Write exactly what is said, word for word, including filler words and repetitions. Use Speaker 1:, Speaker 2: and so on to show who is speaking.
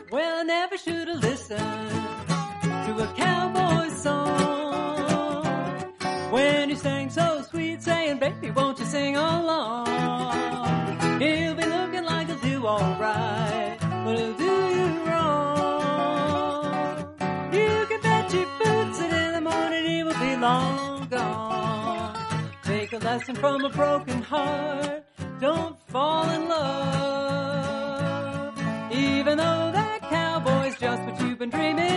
Speaker 1: Well, I never should have listened to a cowboy song when he sang so sweet, saying, baby, won't you sing along? He'll be looking like he'll do all right, but he'll do you wrong. You can bet your boots that in the morning he will be long gone. Take a lesson from a broken heart. Don't fall in love, even though that cowboy's just what you've been dreaming